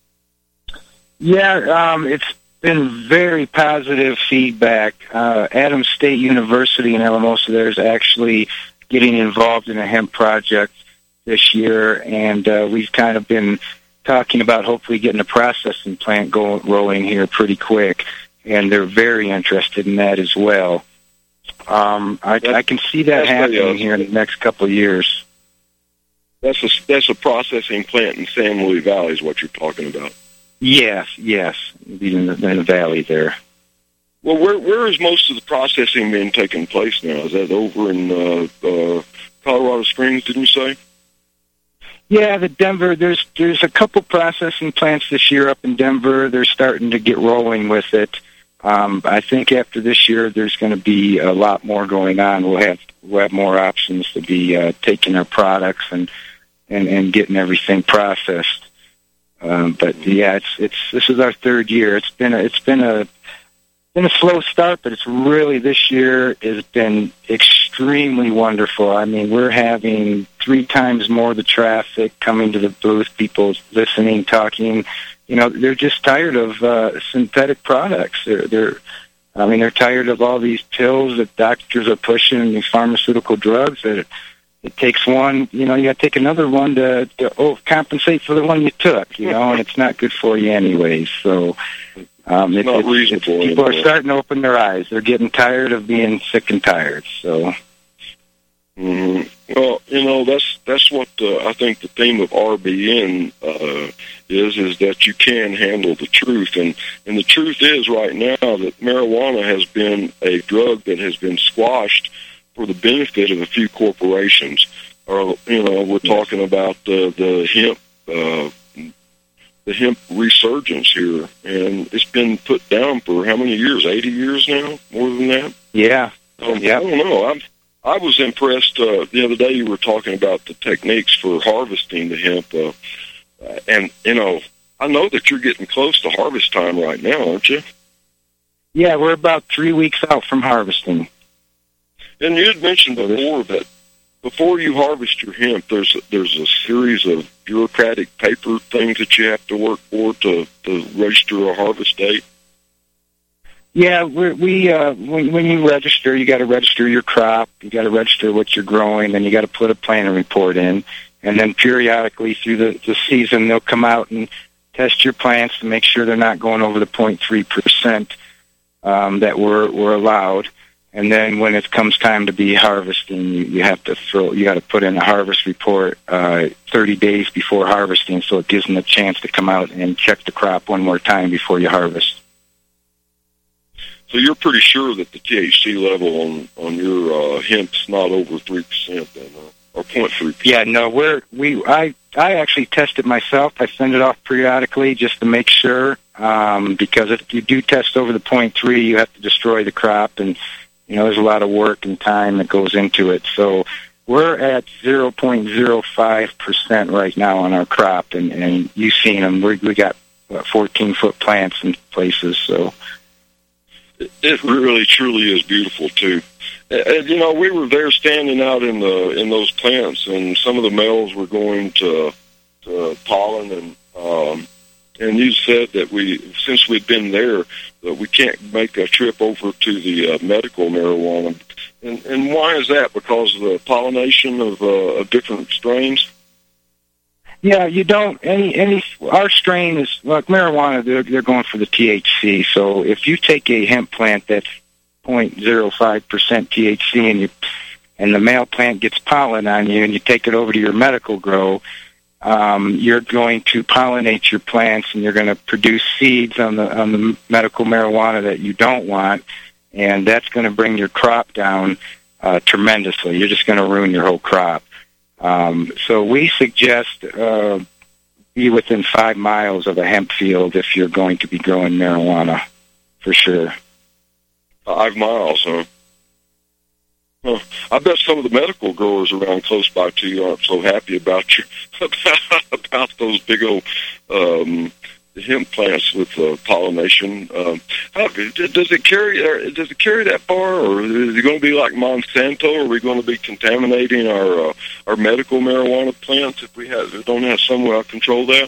Yeah, um, it's been very positive feedback. Uh, Adams State University in Alamosa there is actually getting involved in a hemp project this year, and uh, we've kind of been talking about hopefully getting a processing plant going rolling here pretty quick, and they're very interested in that as well. Um, I, I can see that happening here in the next couple of years. That's a, that's a processing plant in San Luis Valley is what you're talking about. Yes, yes, in the, in the valley there. Well, where where is most of the processing being taking place now? Is that over in uh, uh, Colorado Springs, didn't you say? Yeah, the Denver, there's there's a couple processing plants this year up in Denver. They're starting to get rolling with it. Um, I think after this year, there's going to be a lot more going on. We'll have we'll have more options to be uh, taking our products and, and, and getting everything processed. Um, but yeah, it's it's this is our third year. It's been a, it's been a been a slow start, but it's really this year has been extremely wonderful. I mean, we're having three times more the traffic coming to the booth, people listening, talking. You know, they're just tired of uh, synthetic products. They're, they're, I mean, they're tired of all these pills that doctors are pushing, these pharmaceutical drugs that it, it takes one, you know, you got to take another one to, to oh, compensate for the one you took, you know, and it's not good for you anyways. So, Um, it, not it's, reasonable it's, people anymore. are starting to open their eyes. They're getting tired of being sick and tired. So, mm-hmm. Well, you know, that's that's what uh, I think the theme of R B N uh, is is that you can handle the truth, and and the truth is right now that marijuana has been a drug that has been squashed for the benefit of a few corporations. Or you know, we're talking about the the hemp. Uh, the hemp resurgence here, and it's been put down for how many years? eighty years now? More than that? Yeah. Um, yeah. I don't know. I'm, I was impressed uh, the other day you were talking about the techniques for harvesting the hemp, uh, and, you know, I know that you're getting close to harvest time right now, aren't you? Yeah, we're about three weeks out from harvesting. And you had mentioned before that before you harvest your hemp, there's there's a series of bureaucratic paper things that you have to work for to, to register a harvest date. Yeah, we're, we uh, when, when you register, you got to register your crop, you got to register what you're growing, then you got to put a planting report in, and then periodically through the, the season, they'll come out and test your plants to make sure they're not going over the zero point three percent um, that we're, we're allowed. And then when it comes time to be harvesting, you, you have to throw, you got to put in a harvest report uh, thirty days before harvesting, so it gives them a chance to come out and check the crop one more time before you harvest. So you're pretty sure that the T H C level on on your uh, hemp's not over three percent, then, uh, or zero point three percent? Yeah, no, we're we I I actually test it myself. I send it off periodically just to make sure, um, because if you do test over the zero point three, you have to destroy the crop, and you know, there's a lot of work and time that goes into it. So we're at zero point zero five percent right now on our crop, and, and you've seen them. We we got fourteen-foot plants in places. So it, it really, truly is beautiful, too. And, you know, we were there standing out in the in those plants, and some of the males were going to, to pollen, and um, and you said that we, since we'd been there, that we can't make a trip over to the uh, medical marijuana. And, and why is that? Because of the pollination of, uh, of different strains? Yeah, you don't, any, any, our strain is, like marijuana, they're, they're going for the T H C. So if you take a hemp plant that's zero point zero five percent T H C and you, and the male plant gets pollen on you and you take it over to your medical grow, Um, you're going to pollinate your plants, and you're going to produce seeds on the on the medical marijuana that you don't want, and that's going to bring your crop down uh, tremendously. You're just going to ruin your whole crop. Um, so we suggest uh, be within five miles of a hemp field if you're going to be growing marijuana, for sure. Five miles, huh? Huh. I bet some of the medical growers around close by to you aren't so happy about you about, about those big old um, hemp plants with uh, pollination. Um, how, does it carry? Does it carry that far, or is it going to be like Monsanto? Are we going to be contaminating our uh, our medical marijuana plants if we have don't have some way to control that?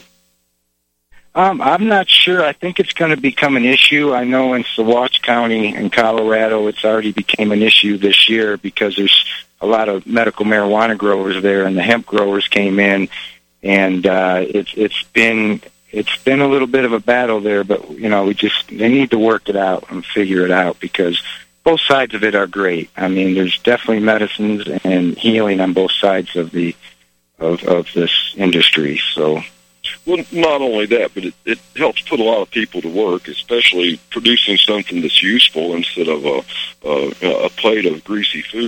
Um, I'm not sure. I think it's going to become an issue. I know in Saguache County in Colorado, it's already became an issue this year because there's a lot of medical marijuana growers there, and the hemp growers came in, and uh, it's it's been it's been a little bit of a battle there. But you know, we just they need to work it out and figure it out because both sides of it are great. I mean, there's definitely medicines and healing on both sides of the of of this industry. So. Well, not only that, but it, it helps put a lot of people to work, especially producing something that's useful instead of a, a, a plate of greasy food.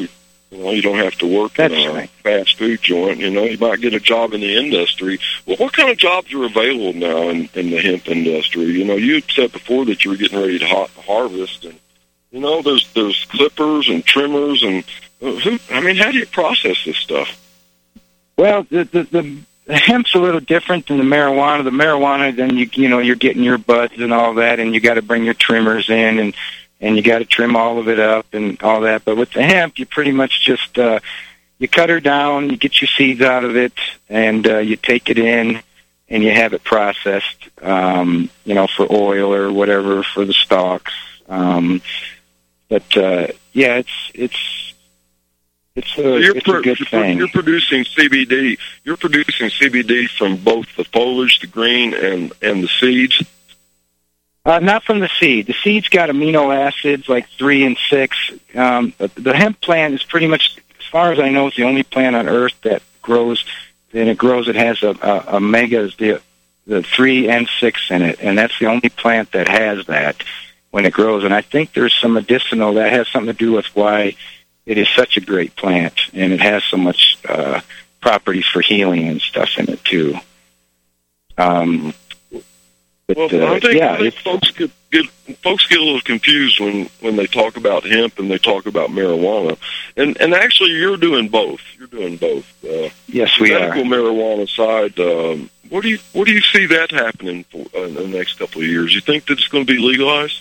You know, you don't have to work That's in a right. fast food joint. You know, you might get a job in the industry. Well, what kind of jobs are available now in, in the hemp industry? You know, you had said before that you were getting ready to ha- harvest, and you know, there's there's clippers and trimmers, and uh, who, I mean, how do you process this stuff? Well, the, the the the hemp's a little different than the marijuana. The marijuana, then you you know, you're getting your buds and all that, and you got to bring your trimmers in, and and you got to trim all of it up and all that. But with the hemp, you pretty much just uh, you cut her down, you get your seeds out of it, and uh, you take it in, and you have it processed, um, you know, for oil or whatever for the stalks. Um, but uh, yeah, it's it's it's a, you're it's pro- a good you're, thing. You're producing C B D. You're producing C B D from both the foliage, the green, and and the seeds. Uh, not from the seed. The seed's got amino acids like three and six. Um, the hemp plant is pretty much, as far as I know, it's the only plant on Earth that grows. And it grows. It has a, a, a mega, the the three and six in it, and that's the only plant that has that when it grows. And I think there's some medicinal that has something to do with why it is such a great plant, and it has so much uh, properties for healing and stuff in it too. Um, But, well, uh, I think, yeah, I think folks get, get folks get a little confused when, when they talk about hemp and they talk about marijuana, and and actually you're doing both. You're doing both. Uh, yes, we the are. medical marijuana side. Um, what do you what do you see that happening for, uh, in the next couple of years? You think that it's going to be legalized?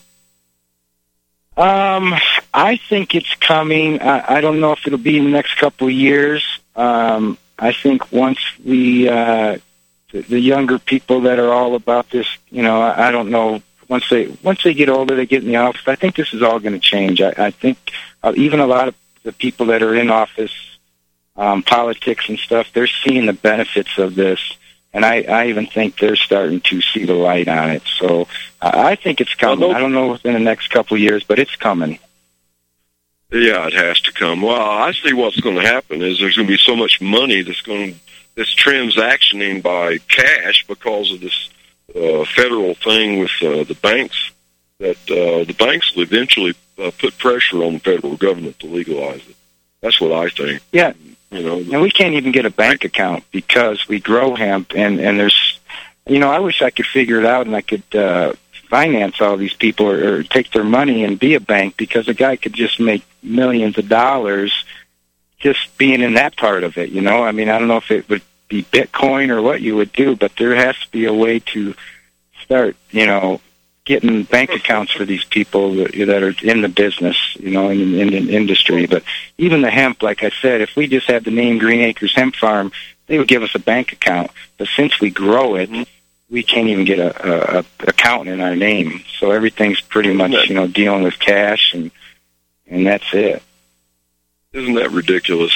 Um, I think it's coming. I, I don't know if it'll be in the next couple of years. Um, I think once we. Uh, The, the younger people that are all about this, you know, I, I don't know. Once they once they get older, they get in the office. I think this is all going to change. I, I think uh, even a lot of the people that are in office, um, politics and stuff, they're seeing the benefits of this, and I, I even think they're starting to see the light on it. So uh, I think it's coming. Well, no, I don't know within the next couple of years, but it's coming. Yeah, it has to come. Well, I see what's going to happen is there's going to be so much money that's going to that's transactioning by cash because of this uh, federal thing with uh, the banks, that uh, the banks will eventually uh, put pressure on the federal government to legalize it. That's what I think. Yeah. You know, and we can't even get a bank account because we grow hemp, and, and there's, you know, I wish I could figure it out and I could uh, finance all these people or, or take their money and be a bank, because a guy could just make millions of dollars just being in that part of it, you know. I mean, I don't know if it would be Bitcoin or what you would do, but there has to be a way to start, you know, getting bank accounts for these people that, that are in the business, you know, in, in the industry. But even the hemp, like I said, if we just had the name Green Acres Hemp Farm, they would give us a bank account. But since we grow it, we can't even get a, a, a account in our name. So everything's pretty much, you know, dealing with cash, and and that's it. Isn't that ridiculous?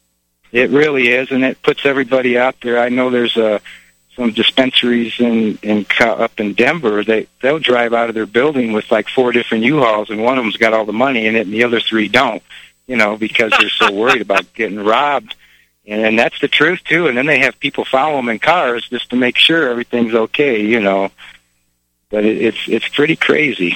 It really is, and it puts everybody out there. I know there's uh, some dispensaries in, in up in Denver. They they'll drive out of their building with like four different U-Hauls, and one of them's got all the money in it, and the other three don't. You know, because they're so worried about getting robbed, and, and that's the truth too. And then they have people follow them in cars just to make sure everything's okay. You know, but it, it's it's pretty crazy.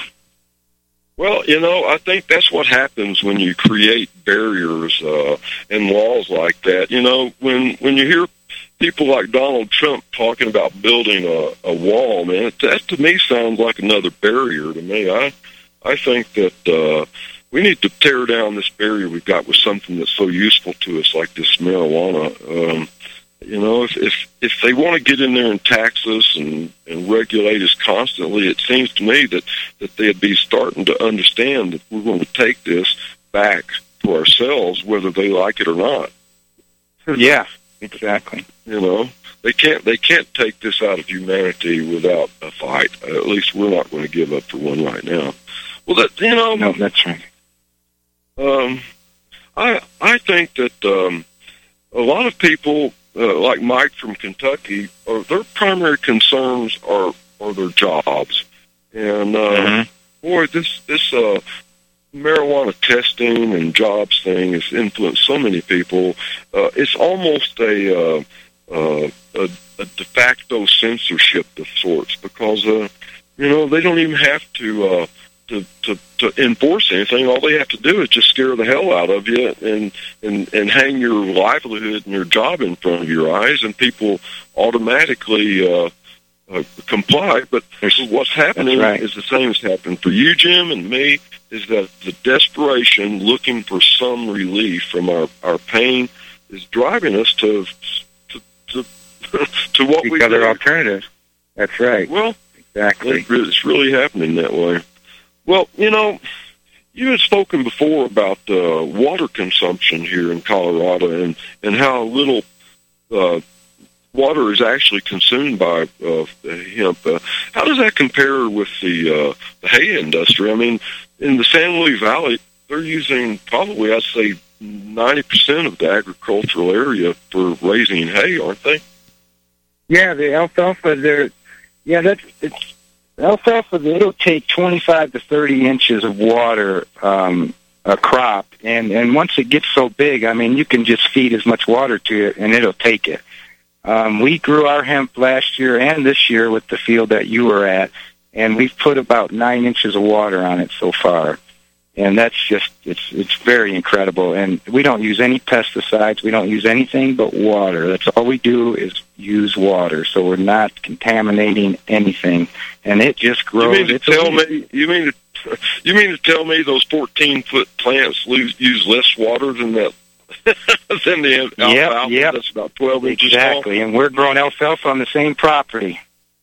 Well, you know, I think that's what happens when you create barriers uh, and laws like that. You know, when when you hear people like Donald Trump talking about building a, a wall, man, that to me sounds like another barrier to me. I I think that uh, we need to tear down this barrier we've got with something that's so useful to us, like this marijuana. Um, You know, if, if if they want to get in there and tax us and, and regulate us constantly, it seems to me that, that they'd be starting to understand that we're going to take this back to ourselves, whether they like it or not. Yeah, exactly. You know, they can't they can't take this out of humanity without a fight. At least we're not going to give up for one right now. Well, that you know, no, that's right. Um, I I think that um, a lot of people. Uh, like Mike from Kentucky, uh, their primary concerns are are their jobs, and uh, mm-hmm. boy, this this uh, marijuana testing and jobs thing has influenced so many people. Uh, it's almost a, uh, uh, a a de facto censorship of sorts, because uh, you know they don't even have to uh, to, to, to enforce anything. All they have to do is just scare the hell out of you and, and, and hang your livelihood and your job in front of your eyes, and people automatically uh, uh, comply. But what's happening right. is the same as happened for you, Jim, and me, is that the desperation looking for some relief from our, our pain is driving us to to to, to what Seek we other do. alternatives. That's right. Well, exactly. It's really happening that way. Well, you know, you had spoken before about uh, water consumption here in Colorado and, and how little uh, water is actually consumed by uh, hemp. Uh, how does that compare with the, uh, the hay industry? I mean, in the San Luis Valley, they're using probably, I'd say, ninety percent of the agricultural area for raising hay, aren't they? Yeah, the alfalfa, they're, yeah, that's, it's, alfalfa, it'll take twenty-five to thirty inches of water, um, a crop, and, and once it gets so big, I mean, you can just feed as much water to it, and it'll take it. Um, we grew our hemp last year and this year with the field that you were at, and we've put about nine inches of water on it so far. And that's just, it's it's very incredible. And we don't use any pesticides. We don't use anything but water. That's all we do is use water. So we're not contaminating anything. And it just grows. You mean to it's tell amazing. me, you mean to, you mean to tell me those fourteen-foot plants lose, use less water than that, than the alfalfa? Yep, yep. That's about twelve inches exactly. tall. And we're growing alfalfa on the same property.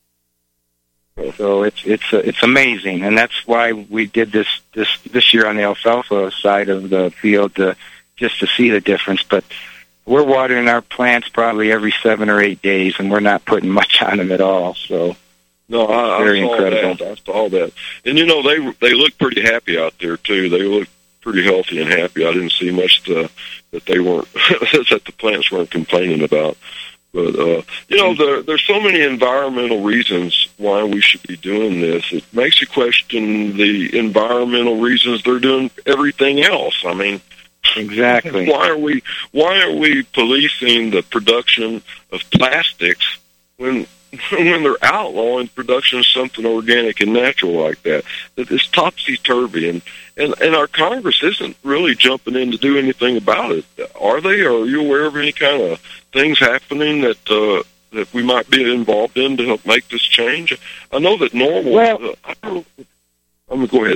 So it's it's uh, it's amazing, and that's why we did this this this year on the alfalfa side of the field, to, just to see the difference. But we're watering our plants probably every seven or eight days, and we're not putting much on them at all. So no, I, very I saw incredible. that. I saw that, and you know they they look pretty happy out there too. They look pretty healthy and happy. I didn't see much to, that they weren't that the plants weren't complaining about. But, uh, you know, there, there's so many environmental reasons why we should be doing this. It makes you question the environmental reasons they're doing everything else. I mean, exactly. Why are we, why are we policing the production of plastics when, when they're outlawing production of something organic and natural like that? That it's topsy-turvy, and, and, and our Congress isn't really jumping in to do anything about it. Are they? Or are you aware of any kind of things happening that uh, that we might be involved in to help make this change? I know that normal. Well, uh, I don't, I'm gonna go ahead.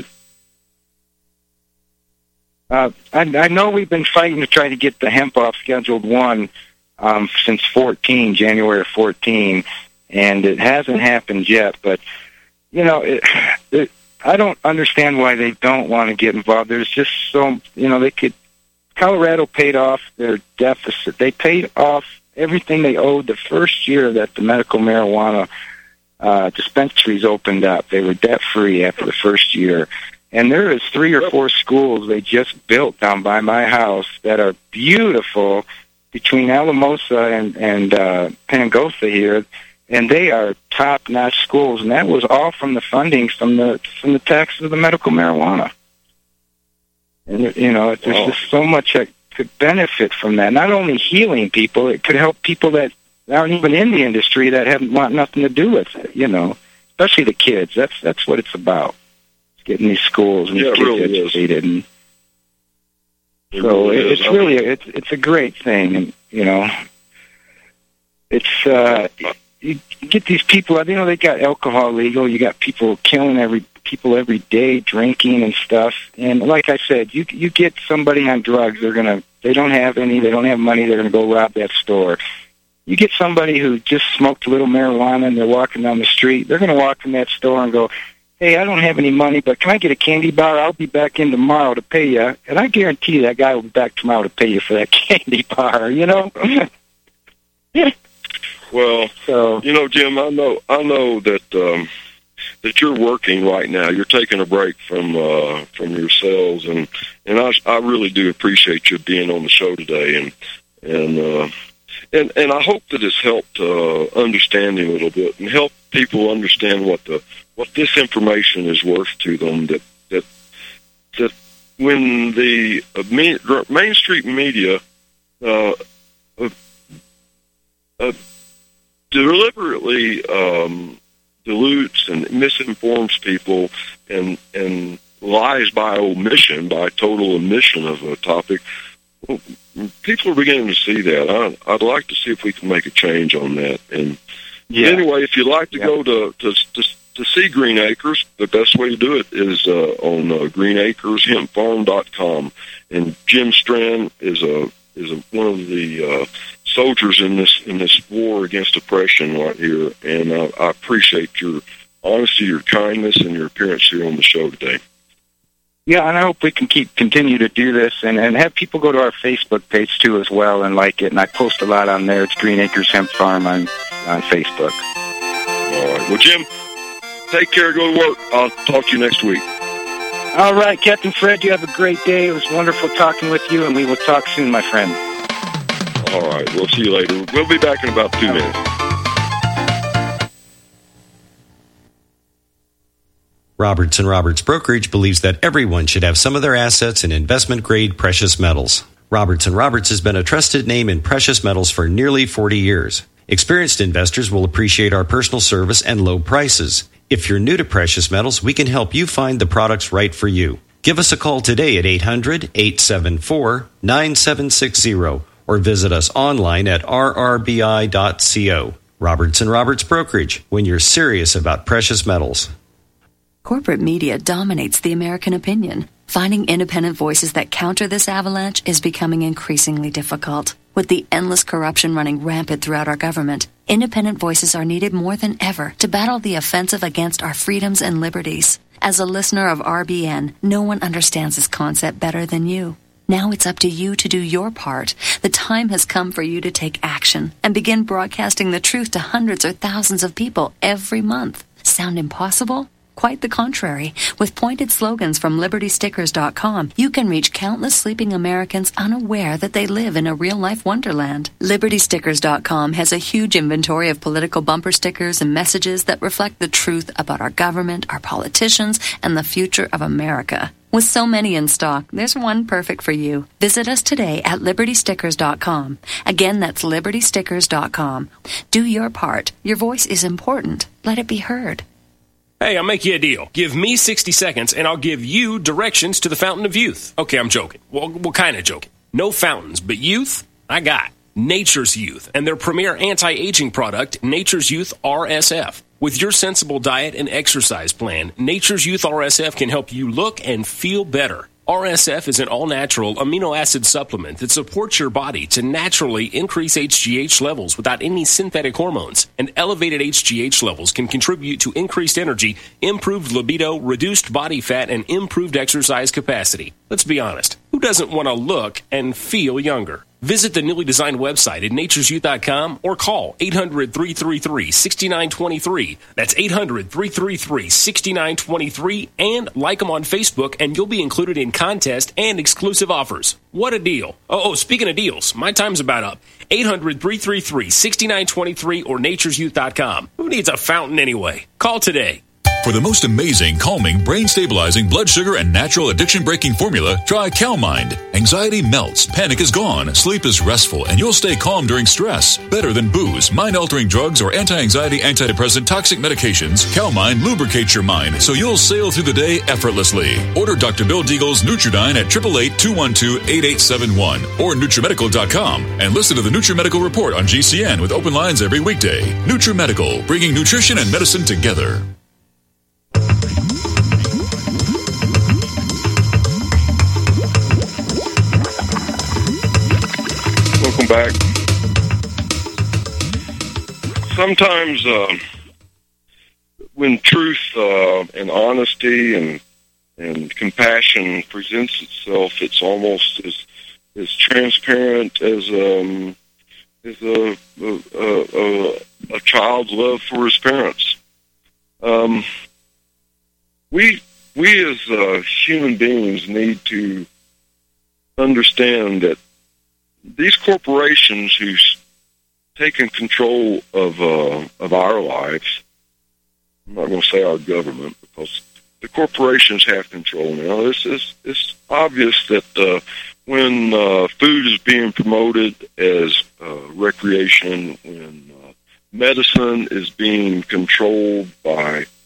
Uh, I, I know we've been fighting to try to get the hemp off Scheduled One um, since fourteen, January of fourteen, and it hasn't happened yet. But you know, it, it, I don't understand why they don't want to get involved. There's just so you know they could. Colorado paid off their deficit. They paid off everything they owed the first year that the medical marijuana uh, dispensaries opened up. They were debt-free after the first year. And there is three or four schools they just built down by my house that are beautiful between Alamosa and, and uh, Pangotha here. And they are top-notch schools. And that was all from the funding from the from the taxes of the medical marijuana. And, you know, there's wow. just so much that could benefit from that. Not only healing people, it could help people that aren't even in the industry that haven't want nothing to do with it, you know, especially the kids. That's that's what it's about. It's getting these schools and yeah, these kids really educated. And it so really it's is. really, a, it's, it's a great thing. And, you know, it's, uh, you get these people, you know, they got alcohol legal. You got people killing every people every day, drinking and stuff. And like I said, you you get somebody on drugs, they're gonna they don't have any, they don't have money, they're gonna go rob that store. You get somebody who just smoked a little marijuana and they're walking down the street, they're gonna walk in that store and go, "Hey, I don't have any money, but can I get a candy bar? I'll be back in tomorrow to pay you." And I guarantee that guy will be back tomorrow to pay you for that candy bar, you know? Well, so, you know, Jim, I know I know that um that you're working right now. You're taking a break from uh, from your sales, and and I, I really do appreciate you being on the show today, and and uh, and and I hope that it's helped uh, understanding a little bit and help people understand what the what this information is worth to them. That that that when the uh, main, mainstream media uh, uh, uh, deliberately um, dilutes and misinforms people and and lies by omission, by total omission of a topic, well, people are beginning to see that. I, I'd like to see if we can make a change on that. And yeah. Anyway, if you'd like to yeah. go to, to to to see Green Acres, the best way to do it is uh, on uh, green acres hemp farm dot com. And Jim Strand is a is a, one of the uh, soldiers in this in this war against oppression right here. And uh, I appreciate your honesty, your kindness, and your appearance here on the show today. Yeah, and I hope we can keep continue to do this and, and have people go to our Facebook page too as well and like it. And I post a lot on there. It's Green Acres Hemp Farm on on Facebook. All right. Well, Jim, take care. Go to work. I'll talk to you next week. All right, Captain Fred, you have a great day. It was wonderful talking with you, and we will talk soon, my friend. All right. We'll see you later. We'll be back in about two minutes. Roberts and Roberts Brokerage believes that everyone should have some of their assets in investment-grade precious metals. Roberts and Roberts has been a trusted name in precious metals for nearly forty years. Experienced investors will appreciate our personal service and low prices. If you're new to precious metals, we can help you find the products right for you. Give us a call today at eight hundred, eight seven four, nine seven six zero or visit us online at r r b i dot co. Roberts and Roberts Brokerage, when you're serious about precious metals. Corporate media dominates the American opinion. Finding independent voices that counter this avalanche is becoming increasingly difficult. With the endless corruption running rampant throughout our government, independent voices are needed more than ever to battle the offensive against our freedoms and liberties. As a listener of R B N, no one understands this concept better than you. Now it's up to you to do your part. The time has come for you to take action and begin broadcasting the truth to hundreds or thousands of people every month. Sound impossible? Quite the contrary. With pointed slogans from liberty stickers dot com, you can reach countless sleeping Americans unaware that they live in a real-life wonderland. liberty stickers dot com has a huge inventory of political bumper stickers and messages that reflect the truth about our government, our politicians, and the future of America. With so many in stock, there's one perfect for you. Visit us today at liberty stickers dot com. Again, that's liberty stickers dot com. Do your part. Your voice is important. Let it be heard. Hey, I'll make you a deal. Give me sixty seconds, and I'll give you directions to the Fountain of Youth. Okay, I'm joking. Well, what kind of joking? No fountains, but youth? I got Nature's Youth and their premier anti-aging product, Nature's Youth R S F. With your sensible diet and exercise plan, Nature's Youth R S F can help you look and feel better. R S F is an all-natural amino acid supplement that supports your body to naturally increase H G H levels without any synthetic hormones. And elevated H G H levels can contribute to increased energy, improved libido, reduced body fat, and improved exercise capacity. Let's be honest, who doesn't want to look and feel younger? Visit the newly designed website at natures youth dot com or call eight hundred, three three three, six nine two three. That's eight hundred, three three three, six nine two three, and like them on Facebook and you'll be included in contests and exclusive offers. What a deal. Oh, oh speaking of deals, my time's about up. eight hundred, three three three, six nine two three or natures youth dot com. Who needs a fountain anyway? Call today. For the most amazing, calming, brain-stabilizing, blood sugar, and natural addiction-breaking formula, try CalMind. Anxiety melts, panic is gone, sleep is restful, and you'll stay calm during stress. Better than booze, mind-altering drugs, or anti-anxiety, antidepressant, toxic medications, CalMind lubricates your mind so you'll sail through the day effortlessly. Order Doctor Bill Deagle's Nutridyne at eight eight eight, two one two, eight eight seven one or NutriMedical dot com and listen to the NutriMedical Report on G C N with open lines every weekday. NutriMedical, bringing nutrition and medicine together. Welcome back. Sometimes uh, when truth uh, and honesty and and compassion presents itself, it's almost as as transparent as um, as a, a, a, a child's love for his parents. Um, we we as uh, human beings need to understand that these corporations who's taken control of uh, of our lives, I'm not going to say our government because the corporations have control now. It's it's, it's obvious that uh, when uh, food is being promoted as uh, recreation, when uh, medicine is being controlled by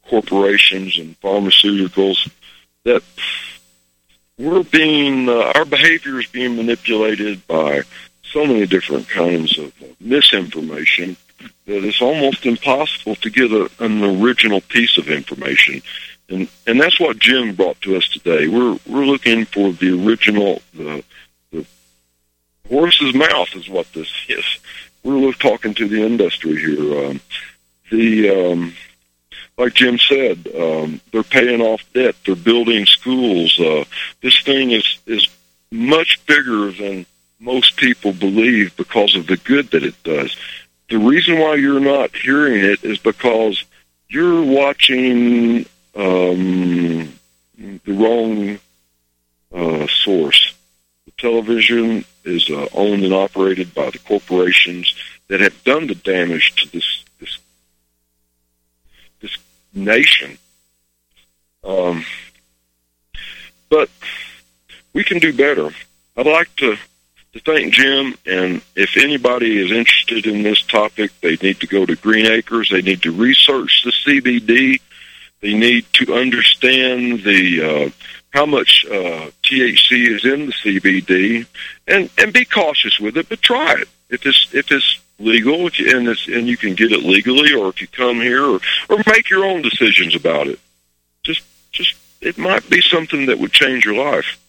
corporations and pharmaceuticals, that we're being, uh, our behavior is being manipulated by so many different kinds of uh, misinformation that it's almost impossible to get a, an original piece of information. And and that's what Jim brought to us today. We're we're looking for the original, the the horse's mouth is what this is. We're talking to the industry here. Um, the um, like Jim said, um, they're paying off debt. They're building schools. Uh, this thing is is much bigger than most people believe because of the good that it does. The reason why you're not hearing it is because you're watching um, the wrong uh, source. The television is uh, owned and operated by the corporations that have done the damage to this this this nation. Um, but we can do better. I'd like to, to thank Jim, and if anybody is interested in this topic, they need to go to Green Acres. They need to research the C B D. They need to understand the uh, how much uh, T H C is in the C B D, and, and be cautious with it, but try it. If it's if it's legal, if you, and, it's, and you can get it legally, or if you come here, or, or make your own decisions about it. Just just it might be something that would change your life.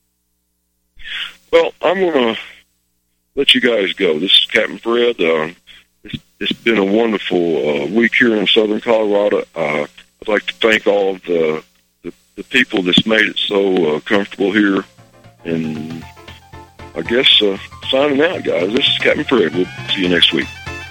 Well, I'm going to let you guys go. This is Captain Fred. Uh, it's, it's been a wonderful uh, week here in Southern Colorado. Uh, I'd like to thank all of the, the, the people that's made it so uh, comfortable here. And I guess uh, signing out, guys. This is Captain Fred. We'll see you next week.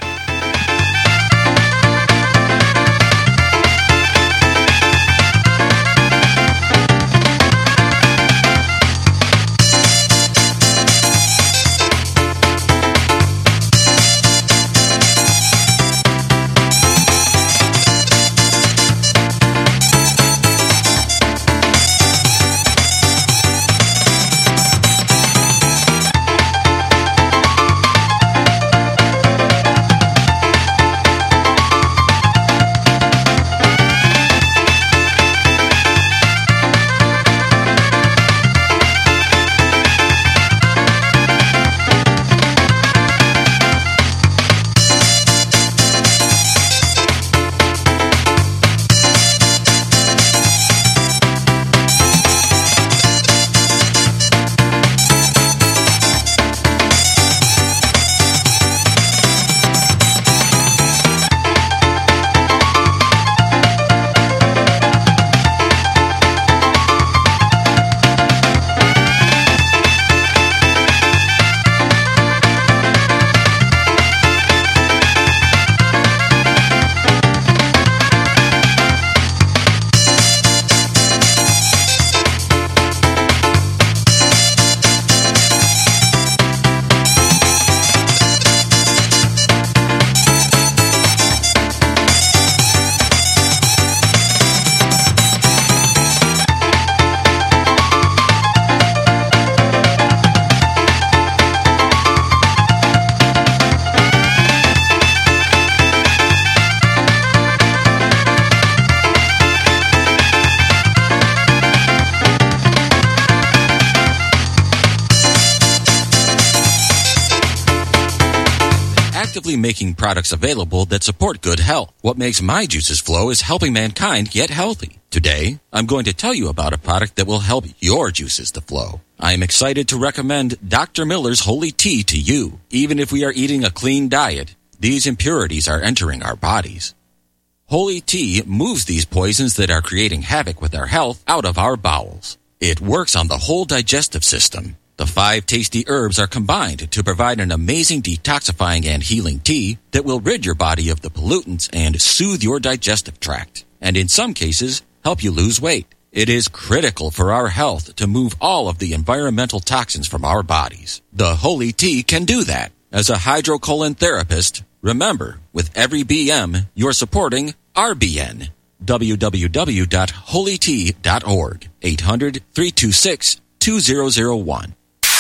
Making products available that support good health. What makes my juices flow is helping mankind get healthy. Today, I'm going to tell you about a product that will help your juices to flow. I am excited to recommend Doctor Miller's Holy Tea to you. Even if we are eating a clean diet, these impurities are entering our bodies. Holy Tea moves these poisons that are creating havoc with our health out of our bowels. It works on the whole digestive system. The five tasty herbs are combined to provide an amazing detoxifying and healing tea that will rid your body of the pollutants and soothe your digestive tract, and in some cases, help you lose weight. It is critical for our health to move all of the environmental toxins from our bodies. The Holy Tea can do that. As a hydrocolon therapist, remember, with every B M, you're supporting R B N. w w w dot holy tea dot org. eight hundred, three two six, two zero zero one.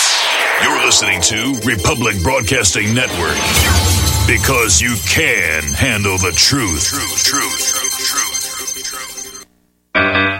You're listening to Republic Broadcasting Network, because you can handle the truth. Truth, truth, truth, truth, truth, truth. Bye.